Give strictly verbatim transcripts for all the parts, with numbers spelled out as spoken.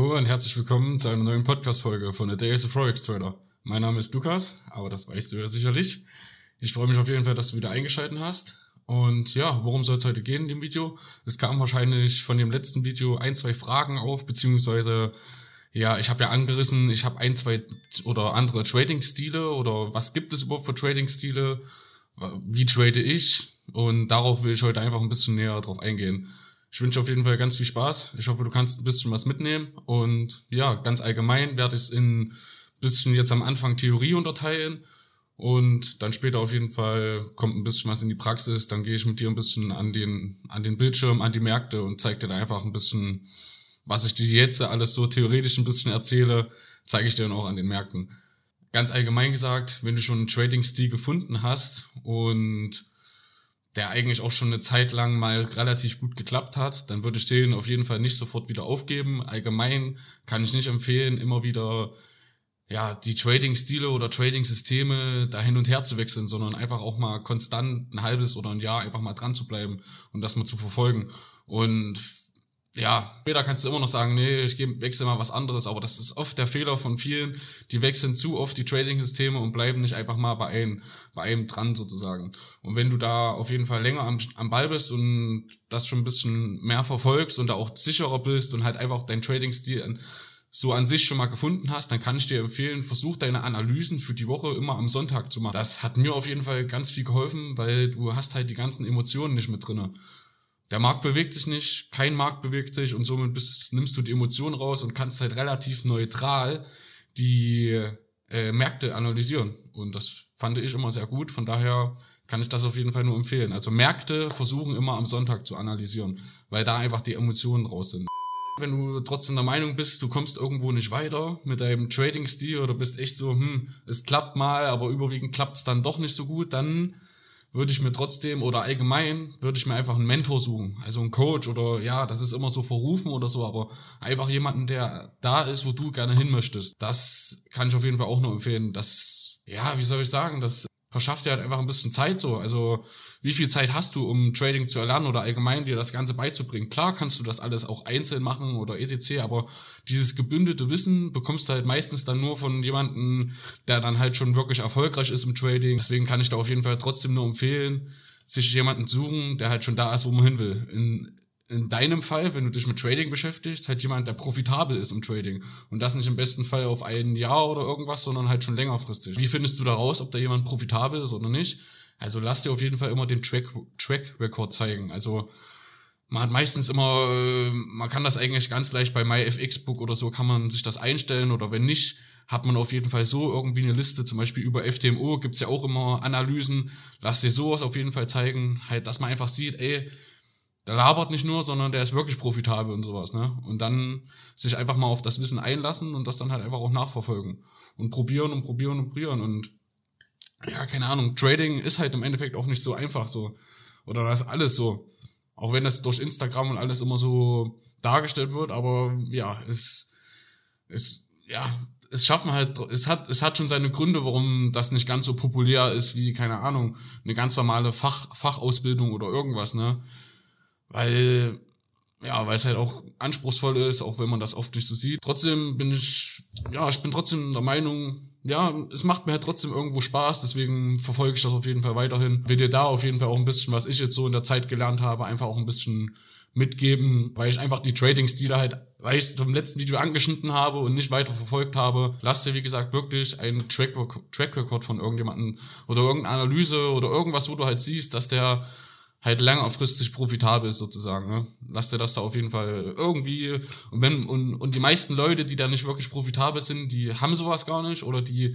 Hallo und herzlich willkommen zu einer neuen Podcast-Folge von The Day as a Forex Trader. Mein Name ist Lukas, aber das weißt du ja sicherlich. Ich freue mich auf jeden Fall, dass du wieder eingeschaltet hast. Und ja, worum soll es heute gehen in dem Video? Es kam wahrscheinlich von dem letzten Video ein, zwei Fragen auf, beziehungsweise, ja, ich habe ja angerissen, ich habe ein, zwei oder andere Trading-Stile oder was gibt es überhaupt für Trading-Stile? Wie trade ich? Und darauf will ich heute einfach ein bisschen näher drauf eingehen. Ich wünsche auf jeden Fall ganz viel Spaß. Ich hoffe, du kannst ein bisschen was mitnehmen. Und ja, ganz allgemein werde ich es in ein bisschen jetzt am Anfang Theorie unterteilen. Und dann später auf jeden Fall kommt ein bisschen was in die Praxis. Dann gehe ich mit dir ein bisschen an den an den Bildschirm, an die Märkte und zeige dir da einfach ein bisschen, was ich dir jetzt alles so theoretisch ein bisschen erzähle, zeige ich dir dann auch an den Märkten. Ganz allgemein gesagt, wenn du schon einen Trading-Stil gefunden hast und der eigentlich auch schon eine Zeit lang mal relativ gut geklappt hat, dann würde ich den auf jeden Fall nicht sofort wieder aufgeben. Allgemein kann ich nicht empfehlen, immer wieder ja die Trading-Stile oder Trading-Systeme da hin und her zu wechseln, sondern einfach auch mal konstant ein halbes oder ein Jahr einfach mal dran zu bleiben und das mal zu verfolgen. Und ja, später kannst du immer noch sagen, nee, ich wechsle mal was anderes, aber das ist oft der Fehler von vielen, die wechseln zu oft die Trading-Systeme und bleiben nicht einfach mal bei einem, bei einem dran sozusagen. Und wenn du da auf jeden Fall länger am, am Ball bist und das schon ein bisschen mehr verfolgst und da auch sicherer bist und halt einfach dein Trading-Stil so an sich schon mal gefunden hast, dann kann ich dir empfehlen, versuch deine Analysen für die Woche immer am Sonntag zu machen. Das hat mir auf jeden Fall ganz viel geholfen, weil du hast halt die ganzen Emotionen nicht mit drinne. Der Markt bewegt sich nicht, kein Markt bewegt sich und somit bist, nimmst du die Emotionen raus und kannst halt relativ neutral die äh, Märkte analysieren. Und das fand ich immer sehr gut, von daher kann ich das auf jeden Fall nur empfehlen. Also Märkte versuchen immer am Sonntag zu analysieren, weil da einfach die Emotionen raus sind. Wenn du trotzdem der Meinung bist, du kommst irgendwo nicht weiter mit deinem Trading-Stil oder bist echt so, hm, es klappt mal, aber überwiegend klappt es dann doch nicht so gut, dann würde ich mir trotzdem oder allgemein würde ich mir einfach einen Mentor suchen, also einen Coach oder ja, das ist immer so verrufen oder so, aber einfach jemanden, der da ist, wo du gerne hin möchtest. Das kann ich auf jeden Fall auch nur empfehlen. Das, ja, wie soll ich sagen, das verschafft dir halt einfach ein bisschen Zeit so. Also wie viel Zeit hast du, um Trading zu erlernen oder allgemein dir das Ganze beizubringen? Klar kannst du das alles auch einzeln machen oder et cetera, aber dieses gebündelte Wissen bekommst du halt meistens dann nur von jemandem, der dann halt schon wirklich erfolgreich ist im Trading. Deswegen kann ich da auf jeden Fall trotzdem nur empfehlen, sich jemanden zu suchen, der halt schon da ist, wo man hin will. In In deinem Fall, wenn du dich mit Trading beschäftigst, halt jemand, der profitabel ist im Trading. Und das nicht im besten Fall auf ein Jahr oder irgendwas, sondern halt schon längerfristig. Wie findest du da raus, ob da jemand profitabel ist oder nicht? Also lass dir auf jeden Fall immer den Track, Track Record zeigen. Also man hat meistens immer, man kann das eigentlich ganz leicht bei MyFXBook oder so, kann man sich das einstellen oder wenn nicht, hat man auf jeden Fall so irgendwie eine Liste, zum Beispiel über F T M O gibt's ja auch immer Analysen. Lass dir sowas auf jeden Fall zeigen, halt, dass man einfach sieht, ey, der labert nicht nur, sondern der ist wirklich profitabel und sowas, ne? Und dann sich einfach mal auf das Wissen einlassen und das dann halt einfach auch nachverfolgen. Und probieren und probieren und probieren. Und ja, keine Ahnung, Trading ist halt im Endeffekt auch nicht so einfach so. Oder das ist alles so. Auch wenn das durch Instagram und alles immer so dargestellt wird, aber ja, es, es, ja, es schaffen halt, es hat, es hat schon seine Gründe, warum das nicht ganz so populär ist wie, keine Ahnung, eine ganz normale Fach, Fachausbildung oder irgendwas, ne? Weil, ja, weil es halt auch anspruchsvoll ist, auch wenn man das oft nicht so sieht. Trotzdem bin ich, ja, ich bin trotzdem der Meinung, ja, es macht mir halt trotzdem irgendwo Spaß, deswegen verfolge ich das auf jeden Fall weiterhin. Will dir da auf jeden Fall auch ein bisschen, was ich jetzt so in der Zeit gelernt habe, einfach auch ein bisschen mitgeben, weil ich einfach die Trading-Stile halt, weil ich es vom letzten Video angeschnitten habe und nicht weiter verfolgt habe. Lass dir, wie gesagt, wirklich einen Track Record von irgendjemandem oder irgendeine Analyse oder irgendwas, wo du halt siehst, dass der halt langfristig profitabel ist sozusagen, ne? Lass dir das da auf jeden Fall irgendwie, und wenn, und, und die meisten Leute, die da nicht wirklich profitabel sind, die haben sowas gar nicht, oder die,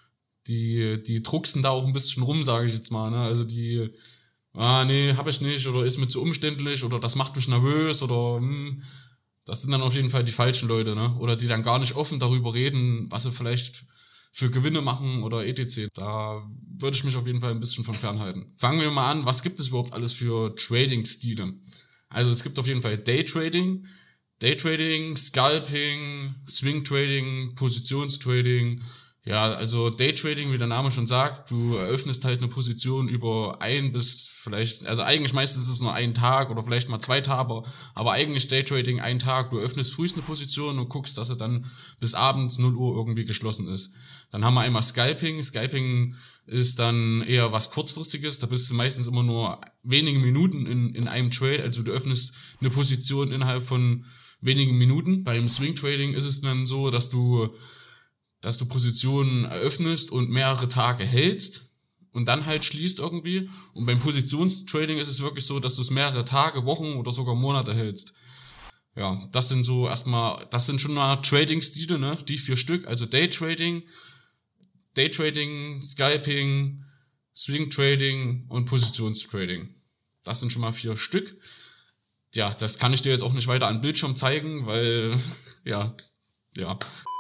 die, die drucksen da auch ein bisschen rum, sage ich jetzt mal, ne? Also die, ah, nee, hab ich nicht, oder ist mir zu umständlich, oder das macht mich nervös, oder, hm, das sind dann auf jeden Fall die falschen Leute, ne? Oder die dann gar nicht offen darüber reden, was sie vielleicht für Gewinne machen oder et cetera. Da würde ich mich auf jeden Fall ein bisschen von fernhalten. Fangen wir mal an, was gibt es überhaupt alles für Trading-Stile? Also es gibt auf jeden Fall Daytrading, Daytrading, Scalping, Swing-Trading, Positionstrading, Ja, also Daytrading, wie der Name schon sagt, du eröffnest halt eine Position über ein bis vielleicht, also eigentlich meistens ist es nur ein Tag oder vielleicht mal zwei Tage, aber eigentlich Daytrading ein Tag, du öffnest frühest eine Position und guckst, dass er dann bis abends null Uhr irgendwie geschlossen ist. Dann haben wir einmal Scalping. Scalping ist dann eher was Kurzfristiges, da bist du meistens immer nur wenige Minuten in, in einem Trade, also du öffnest eine Position innerhalb von wenigen Minuten. Beim Swing Trading ist es dann so, dass du dass du Positionen eröffnest und mehrere Tage hältst und dann halt schließt irgendwie. Und beim Positionstrading ist es wirklich so, dass du es mehrere Tage, Wochen oder sogar Monate hältst. Ja, das sind so erstmal, das sind schon mal Trading-Stile, ne? Die vier Stück, also Daytrading, Daytrading, Scalping, Swing Trading und Positionstrading. Das sind schon mal vier Stück. Ja, das kann ich dir jetzt auch nicht weiter an Bildschirm zeigen, weil, ja, ja.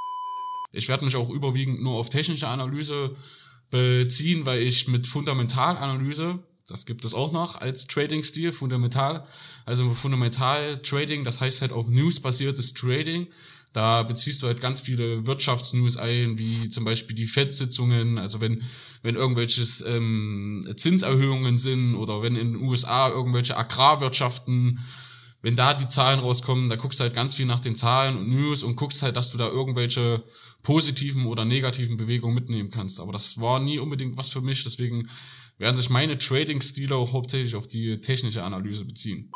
Ich werde mich auch überwiegend nur auf technische Analyse beziehen, weil ich mit Fundamentalanalyse, das gibt es auch noch als Trading-Stil, Fundamental, also Fundamental-Trading, das heißt halt auf News-basiertes Trading. Da beziehst du halt ganz viele Wirtschaftsnews ein, wie zum Beispiel die Fed-Sitzungen, also wenn wenn irgendwelches ähm, Zinserhöhungen sind oder wenn in den U S A irgendwelche Agrarwirtschaften, wenn da die Zahlen rauskommen, da guckst du halt ganz viel nach den Zahlen und News und guckst halt, dass du da irgendwelche positiven oder negativen Bewegungen mitnehmen kannst. Aber das war nie unbedingt was für mich, deswegen werden sich meine Trading-Stile auch hauptsächlich auf die technische Analyse beziehen.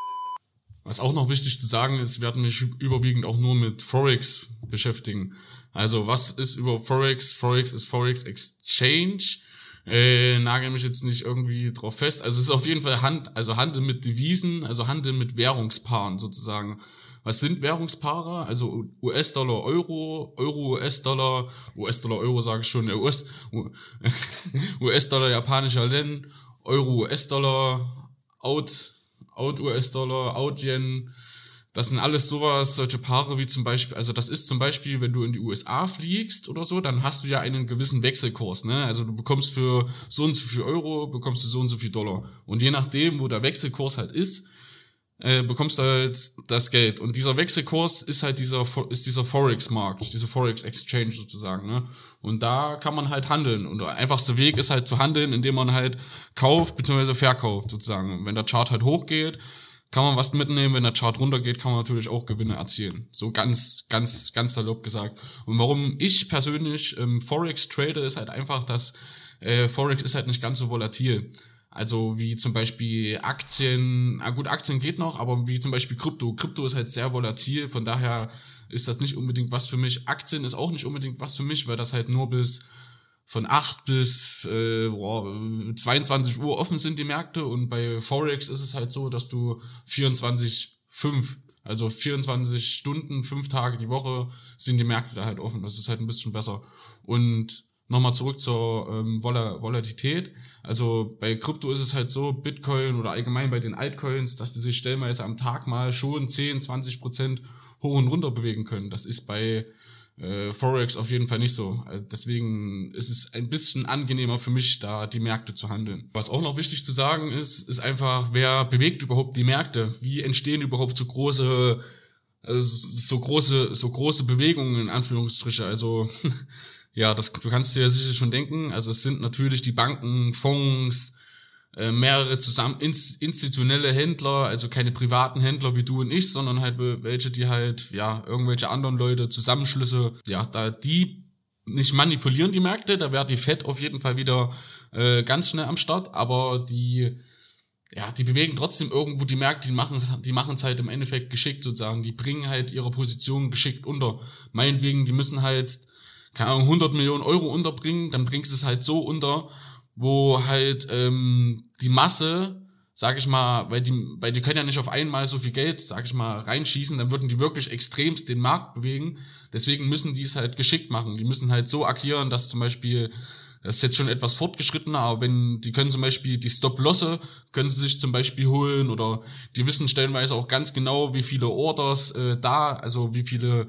Was auch noch wichtig zu sagen ist, wir werden mich überwiegend auch nur mit Forex beschäftigen. Also was ist über Forex? Forex ist Forex Exchange. Äh, nagel mich jetzt nicht irgendwie drauf fest. Also es ist auf jeden Fall Hand, also Handel mit Devisen, also Handel mit Währungspaaren sozusagen. Was sind Währungspaare? Also U S-Dollar, Euro, Euro, U S-Dollar, U S-Dollar, Euro sage ich schon, U S, U S-Dollar, japanischer Yen, Euro, U S-Dollar, Out, Out U S-Dollar, Out Yen. Das sind alles sowas, solche Paare wie zum Beispiel, also das ist zum Beispiel, wenn du in die U S A fliegst oder so, dann hast du ja einen gewissen Wechselkurs, ne? Also du bekommst für so und so viel Euro, bekommst du so und so viel Dollar. Und je nachdem, wo der Wechselkurs halt ist, äh, bekommst du halt das Geld. Und dieser Wechselkurs ist halt dieser, ist dieser Forex-Markt, dieser Forex-Exchange sozusagen, ne? Und da kann man halt handeln. Und der einfachste Weg ist halt zu handeln, indem man halt kauft bzw. verkauft sozusagen. Und wenn der Chart halt hochgeht, kann man was mitnehmen, wenn der Chart runtergeht, kann man natürlich auch Gewinne erzielen. So ganz, ganz, ganz salopp gesagt. Und warum ich persönlich ähm, Forex trade, ist halt einfach, dass äh, Forex ist halt nicht ganz so volatil. Also wie zum Beispiel Aktien, na gut, Aktien geht noch, aber wie zum Beispiel Krypto. Krypto ist halt sehr volatil, von daher ist das nicht unbedingt was für mich. Aktien ist auch nicht unbedingt was für mich, weil das halt nur bis von acht bis äh, boah, zweiundzwanzig Uhr offen sind die Märkte und bei Forex ist es halt so, dass du vierundzwanzig fünf, also vierundzwanzig Stunden, fünf Tage die Woche sind die Märkte da halt offen. Das ist halt ein bisschen besser. Und nochmal zurück zur ähm, Vol- Volatilität. Also bei Krypto ist es halt so, Bitcoin oder allgemein bei den Altcoins, dass die sich stellenweise am Tag mal schon zehn, zwanzig Prozent hoch und runter bewegen können. Das ist bei Äh, Forex auf jeden Fall nicht so. Also deswegen ist es ein bisschen angenehmer für mich, da die Märkte zu handeln. Was auch noch wichtig zu sagen ist, ist einfach, wer bewegt überhaupt die Märkte? Wie entstehen überhaupt so große, äh, so große, so große Bewegungen in Anführungsstriche? Also ja, das du kannst dir ja sicher schon denken. Also es sind natürlich die Banken, Fonds, äh, mehrere zusammen ins, institutionelle Händler, also keine privaten Händler wie du und ich, sondern halt welche, die halt, ja, irgendwelche anderen Leute, Zusammenschlüsse, ja, da die nicht manipulieren die Märkte, da wäre die Fed auf jeden Fall wieder äh, ganz schnell am Start, aber die, ja, die bewegen trotzdem irgendwo die Märkte, die machen die machen es halt im Endeffekt geschickt sozusagen, die bringen halt ihre Position geschickt unter. Meinetwegen, die müssen halt, keine Ahnung, hundert Millionen Euro unterbringen, dann bringst du es halt so unter, wo halt ähm, die Masse, sag ich mal, weil die, weil die können ja nicht auf einmal so viel Geld, sag ich mal, reinschießen, dann würden die wirklich extremst den Markt bewegen. Deswegen müssen die es halt geschickt machen. Die müssen halt so agieren, dass zum Beispiel, das ist jetzt schon etwas fortgeschrittener, aber wenn, die können zum Beispiel die Stop-Losse, können sie sich zum Beispiel holen oder die wissen stellenweise auch ganz genau, wie viele Orders äh, da, also wie viele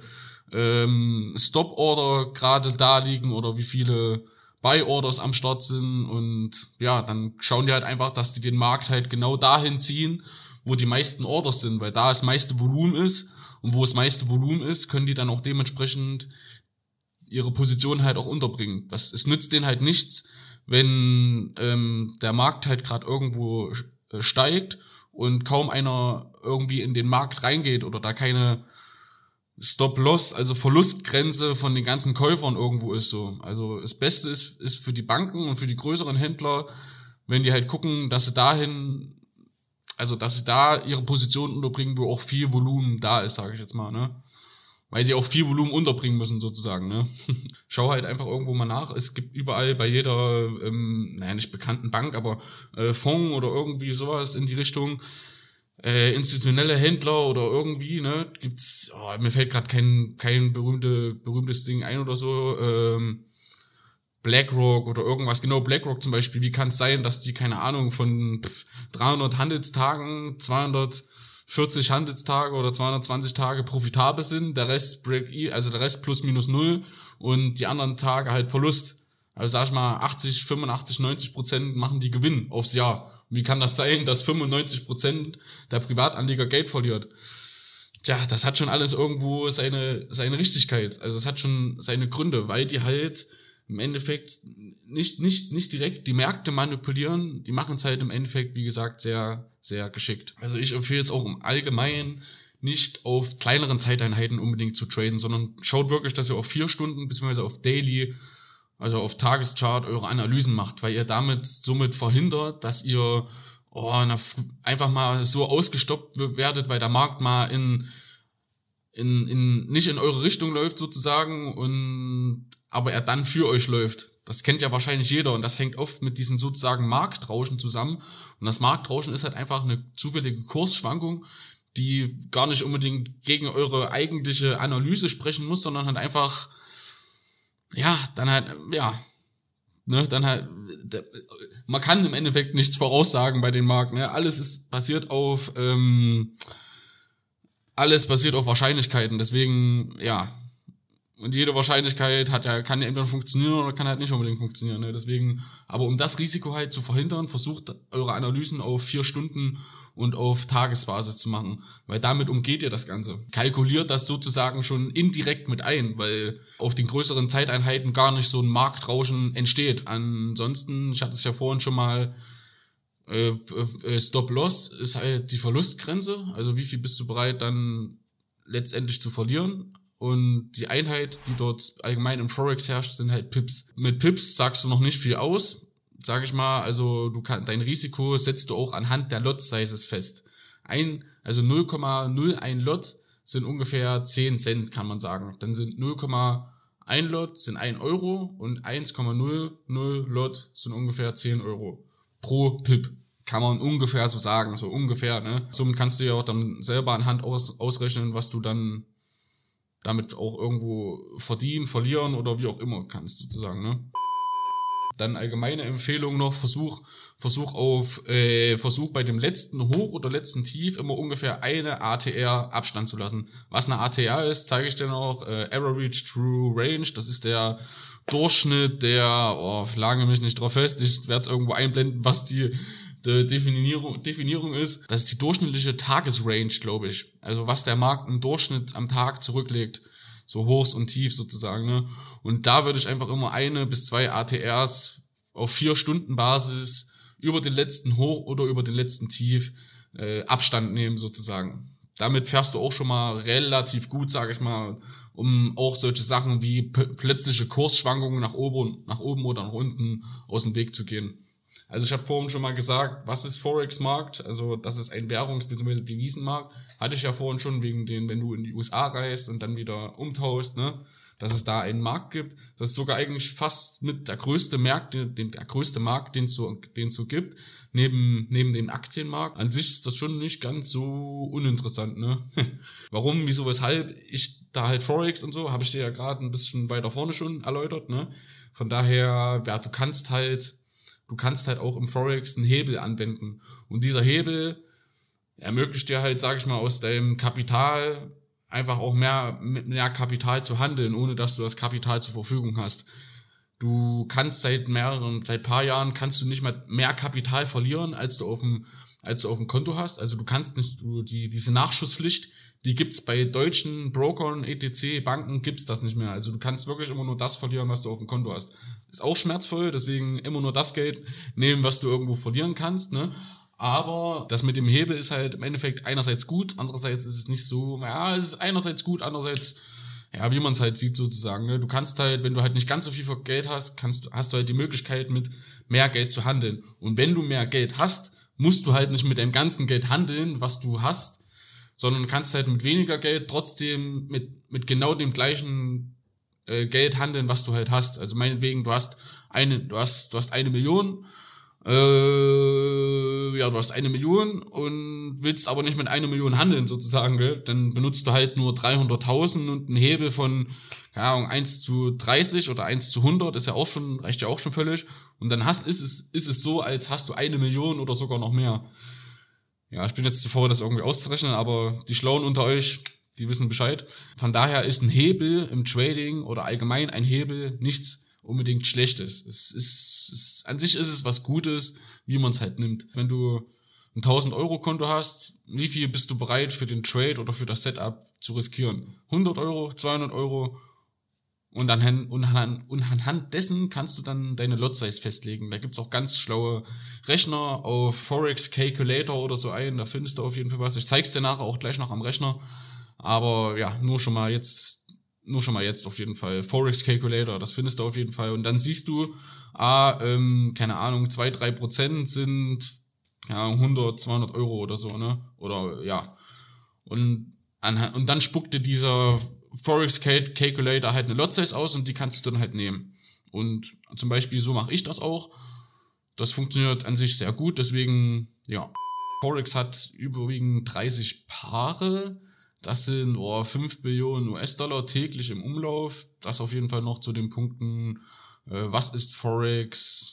ähm, Stop-Order gerade da liegen oder wie viele Buy-Orders am Start sind und ja, dann schauen die halt einfach, dass die den Markt halt genau dahin ziehen, wo die meisten Orders sind, weil da das meiste Volumen ist und wo das meiste Volumen ist, können die dann auch dementsprechend ihre Position halt auch unterbringen. Das, es nützt denen halt nichts, wenn ähm, der Markt halt gerade irgendwo äh, steigt und kaum einer irgendwie in den Markt reingeht oder da keine Stop-Loss, also Verlustgrenze von den ganzen Käufern irgendwo ist so. Also das Beste ist, ist für die Banken und für die größeren Händler, wenn die halt gucken, dass sie dahin, also dass sie da ihre Position unterbringen, wo auch viel Volumen da ist, sage ich jetzt mal, ne? Weil sie auch viel Volumen unterbringen müssen sozusagen, ne? Schau halt einfach irgendwo mal nach. Es gibt überall bei jeder, ähm, naja, nicht bekannten Bank, aber äh, Fonds oder irgendwie sowas in die Richtung, äh, institutionelle Händler oder irgendwie, ne? Gibt's, oh, mir fällt gerade kein kein berühmte, berühmtes Ding ein oder so, ähm, BlackRock oder irgendwas, genau, BlackRock zum Beispiel, wie kann es sein, dass die, keine Ahnung, von pff, dreihundert Handelstagen, zweihundertvierzig Handelstage oder zweihundertzwanzig Tage profitabel sind, der Rest break e, also der Rest plus minus null und die anderen Tage halt Verlust. Also sag ich mal, achtzig, fünfundachtzig, neunzig Prozent machen die Gewinn aufs Jahr. Und wie kann das sein, dass fünfundneunzig Prozent der Privatanleger Geld verliert? Tja, das hat schon alles irgendwo seine, seine Richtigkeit. Also es hat schon seine Gründe, weil die halt im Endeffekt nicht, nicht, nicht direkt die Märkte manipulieren, die machen es halt im Endeffekt, wie gesagt, sehr, sehr geschickt. Also ich empfehle es auch im Allgemeinen, nicht auf kleineren Zeiteinheiten unbedingt zu traden, sondern schaut wirklich, dass ihr auf vier Stunden beziehungsweise auf Daily, also auf Tageschart eure Analysen macht, weil ihr damit somit verhindert, dass ihr oh, na, einfach mal so ausgestoppt werdet, weil der Markt mal in in in nicht in eure Richtung läuft sozusagen und aber er dann für euch läuft. Das kennt ja wahrscheinlich jeder und das hängt oft mit diesen sozusagen Marktrauschen zusammen. Und das Marktrauschen ist halt einfach eine zufällige Kursschwankung, die gar nicht unbedingt gegen eure eigentliche Analyse sprechen muss, sondern halt einfach, ja, dann halt, ja, ne, dann halt, man kann im Endeffekt nichts voraussagen bei den Marken, ne? Alles ist basiert auf, ähm, alles basiert auf Wahrscheinlichkeiten, deswegen, ja, und jede Wahrscheinlichkeit hat ja, kann ja entweder funktionieren oder kann halt nicht unbedingt funktionieren, ne? Deswegen, aber um das Risiko halt zu verhindern, versucht eure Analysen auf vier Stunden und auf Tagesbasis zu machen, weil damit umgeht ihr das Ganze. Kalkuliert das sozusagen schon indirekt mit ein, weil auf den größeren Zeiteinheiten gar nicht so ein Marktrauschen entsteht. Ansonsten, ich hatte es ja vorhin schon mal, äh, Stop-Loss ist halt die Verlustgrenze, also wie viel bist du bereit dann letztendlich zu verlieren. Und die Einheit, die dort allgemein im Forex herrscht, sind halt Pips. Mit Pips sagst du noch nicht viel aus, sag ich mal. Also du kannst dein Risiko setzt du auch anhand der Lot-Sizes fest. Ein, also null Komma null eins Lot sind ungefähr zehn Cent, kann man sagen. Dann sind null Komma eins Lot sind ein Euro und eins Komma null null Lot sind ungefähr zehn Euro pro Pip. Kann man ungefähr so sagen, so ungefähr, ne? Somit kannst du ja auch dann selber anhand aus, ausrechnen, was du dann damit auch irgendwo verdienen, verlieren oder wie auch immer kannst sozusagen, ne? Dann allgemeine Empfehlung noch, Versuch, Versuch auf, äh, Versuch bei dem letzten Hoch oder letzten Tief immer ungefähr eine A T R Abstand zu lassen. Was eine A T R ist, zeige ich dir noch, äh, Average True Range, das ist der Durchschnitt der, oh, lage mich nicht drauf fest, ich werde es irgendwo einblenden, was die Die Definierung, Definierung ist, das ist die durchschnittliche Tagesrange, glaube ich. Also was der Markt im Durchschnitt am Tag zurücklegt. So Hochs und Tiefs sozusagen, ne? Und da würde ich einfach immer eine bis zwei A T Rs auf vier Stunden Basis über den letzten Hoch oder über den letzten Tief äh, Abstand nehmen sozusagen. Damit fährst du auch schon mal relativ gut, sage ich mal, um auch solche Sachen wie p- plötzliche Kursschwankungen nach oben, nach oben oder nach unten aus dem Weg zu gehen. Also ich habe vorhin schon mal gesagt, was ist Forex-Markt? Also das ist ein Währungs- bzw. Devisenmarkt. Hatte ich ja vorhin schon wegen den, wenn du in die U S A reist und dann wieder umtauschst, ne, dass es da einen Markt gibt. Das ist sogar eigentlich fast mit der größte Markt, den, der größte Markt, den es so, den es so gibt, neben neben dem Aktienmarkt. An sich ist das schon nicht ganz so uninteressant, ne? Warum, wieso, weshalb ich da halt Forex und so, habe ich dir ja gerade ein bisschen weiter vorne schon erläutert, ne? Von daher, ja, du kannst halt Du kannst halt auch im Forex einen Hebel anwenden. Und dieser Hebel ermöglicht dir halt, sag ich mal, aus deinem Kapital einfach auch mehr, mit mehr Kapital zu handeln, ohne dass du das Kapital zur Verfügung hast. Du kannst seit mehreren, seit paar Jahren kannst du nicht mehr mehr Kapital verlieren, als du auf dem, als du auf dem Konto hast. Also du kannst nicht, du, die, diese Nachschusspflicht, die gibt's bei deutschen Brokern, et cetera, Banken gibt's das nicht mehr. Also du kannst wirklich immer nur das verlieren, was du auf dem Konto hast. Ist auch schmerzvoll, deswegen immer nur das Geld nehmen, was du irgendwo verlieren kannst, ne? Aber das mit dem Hebel ist halt im Endeffekt einerseits gut, andererseits ist es nicht so, ja, es ist einerseits gut, andererseits, ja, wie man es halt sieht sozusagen, ne? Du kannst halt, wenn du halt nicht ganz so viel Geld hast, kannst, hast du halt die Möglichkeit, mit mehr Geld zu handeln. Und wenn du mehr Geld hast, musst du halt nicht mit deinem ganzen Geld handeln, was du hast, sondern kannst halt mit weniger Geld trotzdem mit, mit genau dem gleichen äh, Geld handeln, was du halt hast. Also meinetwegen, du hast eine, du hast, du hast eine Million, Äh, ja, du hast eine Million und willst aber nicht mit einer Million handeln sozusagen, gell? Dann benutzt du halt nur dreihunderttausend und einen Hebel von, keine Ahnung, eins zu dreißig oder eins zu hundert ist ja auch schon, reicht ja auch schon völlig. Und dann hast, ist es, ist es so, als hast du eine Million oder sogar noch mehr. Ja, ich bin jetzt zu faul, das irgendwie auszurechnen, aber die Schlauen unter euch, die wissen Bescheid. Von daher ist ein Hebel im Trading oder allgemein ein Hebel nichts unbedingt Schlechtes. Es ist, es, an sich ist es was Gutes, wie man es halt nimmt. Wenn du ein tausend Euro Konto hast, wie viel bist du bereit für den Trade oder für das Setup zu riskieren? hundert Euro, zweihundert Euro und anhand, und anhand, und anhand dessen kannst du dann deine Lot Size festlegen. Da gibt's auch ganz schlaue Rechner auf Forex Calculator oder so ein, da findest du auf jeden Fall was. Ich zeig's dir nachher auch gleich noch am Rechner, aber ja, nur schon mal jetzt Nur schon mal jetzt auf jeden Fall. Forex Calculator, das findest du auf jeden Fall. Und dann siehst du, ah, ähm, keine Ahnung, zwei, drei Prozent sind, ja, hundert, zweihundert Euro oder so, ne? Oder, ja. Und, an, und dann spuckt dir dieser Forex Calculator halt eine Lot Size aus und die kannst du dann halt nehmen. Und zum Beispiel so mache ich das auch. Das funktioniert an sich sehr gut, deswegen, ja. Forex hat überwiegend dreißig Paare. Das sind oh, fünf Billionen U S-Dollar täglich im Umlauf. Das auf jeden Fall noch zu den Punkten, äh, was ist Forex,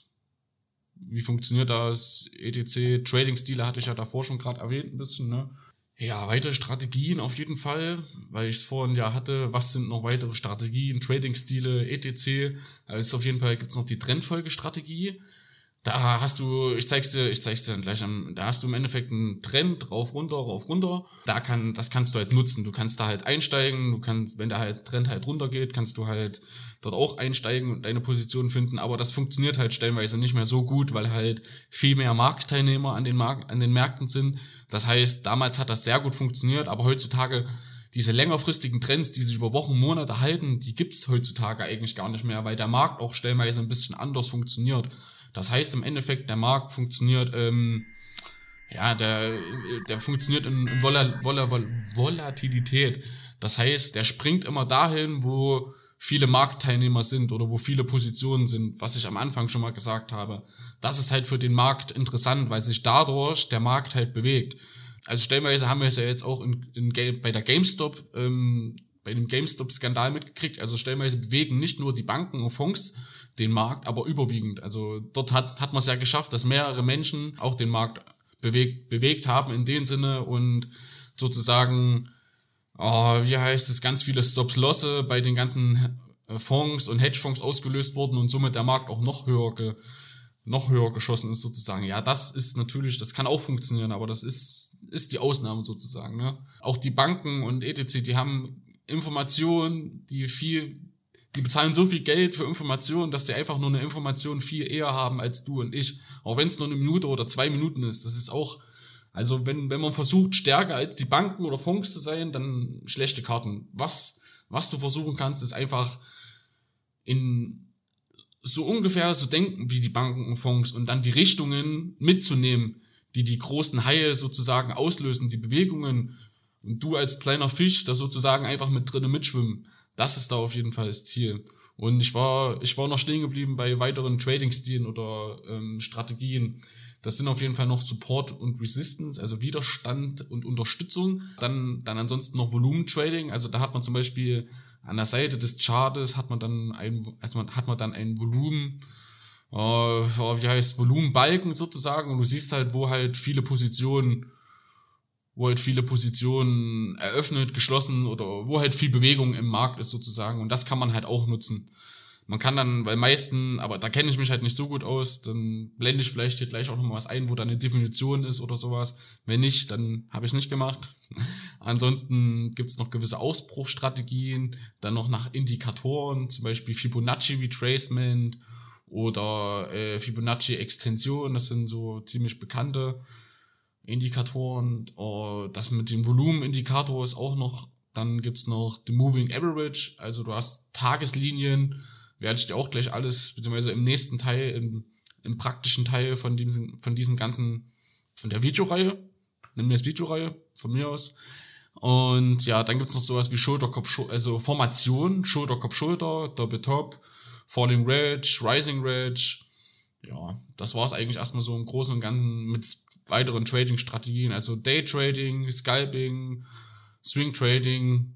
wie funktioniert das, et cetera. Trading-Stile hatte ich ja davor schon gerade erwähnt ein bisschen, ne? Ja, weitere Strategien auf jeden Fall, weil ich es vorhin ja hatte, was sind noch weitere Strategien, Trading-Stile, et cetera. Also auf jeden Fall gibt's noch die Trendfolgestrategie. Da hast du, ich zeig's dir, ich zeig's dir dann gleich am, da hast du im Endeffekt einen Trend, rauf, runter, rauf, runter. Da kann, das kannst du halt nutzen. Du kannst da halt einsteigen, du kannst, wenn der halt Trend halt runter geht, kannst du halt dort auch einsteigen und deine Position finden. Aber das funktioniert halt stellenweise nicht mehr so gut, weil halt viel mehr Marktteilnehmer an den Mark- an den Märkten sind. Das heißt, damals hat das sehr gut funktioniert, aber heutzutage diese längerfristigen Trends, die sich über Wochen, Monate halten, die gibt's heutzutage eigentlich gar nicht mehr, weil der Markt auch stellenweise ein bisschen anders funktioniert. Das heißt im Endeffekt, der Markt funktioniert, ähm, ja, der, der funktioniert in, in Vol- Vol- Volatilität. Das heißt, der springt immer dahin, wo viele Marktteilnehmer sind oder wo viele Positionen sind, was ich am Anfang schon mal gesagt habe. Das ist halt für den Markt interessant, weil sich dadurch der Markt halt bewegt. Also stellenweise haben wir es ja jetzt auch in, in, bei der GameStop, ähm, bei dem GameStop-Skandal mitgekriegt. Also stellenweise bewegen nicht nur die Banken und Fonds den Markt, aber überwiegend. Also dort hat, hat man es ja geschafft, dass mehrere Menschen auch den Markt bewegt, bewegt haben in dem Sinne und sozusagen, oh, wie heißt es, ganz viele Stops-Losse bei den ganzen Fonds und Hedgefonds ausgelöst wurden und somit der Markt auch noch höher ge, noch höher geschossen ist sozusagen. Ja, das ist natürlich, das kann auch funktionieren, aber das ist, ist die Ausnahme sozusagen, ne? Auch die Banken und et cetera, die haben Informationen, die viel Die bezahlen so viel Geld für Informationen, dass sie einfach nur eine Information viel eher haben als du und ich. Auch wenn es nur eine Minute oder zwei Minuten ist. Das ist auch, also wenn, wenn man versucht, stärker als die Banken oder Fonds zu sein, dann schlechte Karten. Was, was du versuchen kannst, ist einfach in so ungefähr so denken wie die Banken und Fonds und dann die Richtungen mitzunehmen, die die großen Haie sozusagen auslösen, die Bewegungen. Und du als kleiner Fisch da sozusagen einfach mit drinnen mitschwimmen. Das ist da auf jeden Fall das Ziel. Und ich war, ich war noch stehen geblieben bei weiteren Trading-Stilen oder ähm, Strategien. Das sind auf jeden Fall noch Support und Resistance, also Widerstand und Unterstützung. Dann, dann ansonsten noch Volumen-Trading. Also da hat man zum Beispiel an der Seite des Chartes hat man dann ein, also man, hat man dann ein Volumen, äh, wie heißt Volumenbalken sozusagen. Und du siehst halt, wo halt viele Positionen wo halt viele Positionen eröffnet, geschlossen oder wo halt viel Bewegung im Markt ist sozusagen und das kann man halt auch nutzen. Man kann dann, weil meisten, aber da kenne ich mich halt nicht so gut aus, dann blende ich vielleicht hier gleich auch nochmal was ein, wo da eine Definition ist oder sowas. Wenn nicht, dann habe ich es nicht gemacht. Ansonsten gibt es noch gewisse Ausbruchstrategien, dann noch nach Indikatoren, zum Beispiel Fibonacci Retracement oder äh, Fibonacci Extension, das sind so ziemlich bekannte Indikatoren. Oh, das mit dem Volumenindikator ist auch noch. Dann gibt's noch the Moving Average, also du hast Tageslinien, werde ich dir auch gleich alles, beziehungsweise im nächsten Teil, im, im praktischen Teil von diesem, von diesem ganzen, von der Videoreihe, nennen wir es Videoreihe, von mir aus. Und ja, dann gibt's noch sowas wie Schulter, Kopf, Schulter, also Formation, Schulter, Kopf, Schulter, Doppeltop, Falling Wedge, Rising Wedge. Ja, das war's eigentlich erstmal so im Großen und Ganzen mit weiteren Trading-Strategien, also Daytrading, Scalping, Swing Trading,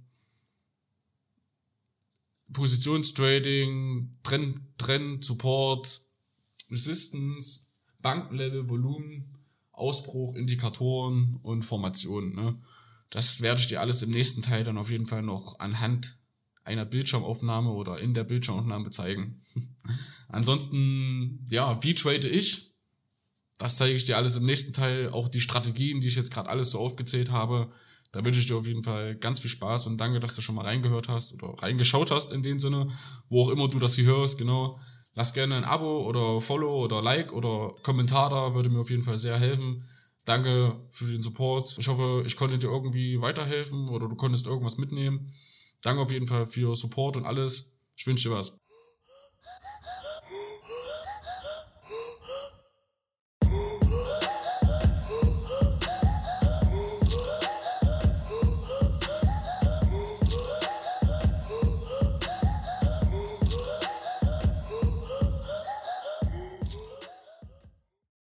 Positionstrading, Trend, Trend, Support, Resistance, Bankenlevel, Volumen, Ausbruch, Indikatoren und Formationen. Ne? Das werde ich dir alles im nächsten Teil dann auf jeden Fall noch anhand einer Bildschirmaufnahme oder in der Bildschirmaufnahme zeigen. Ansonsten, ja, wie trade ich? Das zeige ich dir alles im nächsten Teil. Auch die Strategien, die ich jetzt gerade alles so aufgezählt habe. Da wünsche ich dir auf jeden Fall ganz viel Spaß und danke, dass du schon mal reingehört hast oder reingeschaut hast in dem Sinne, wo auch immer du das hier hörst, genau. Lass gerne ein Abo oder Follow oder Like oder Kommentar da, würde mir auf jeden Fall sehr helfen. Danke für den Support. Ich hoffe, ich konnte dir irgendwie weiterhelfen oder du konntest irgendwas mitnehmen. Danke auf jeden Fall für Support und alles. Ich wünsche dir was.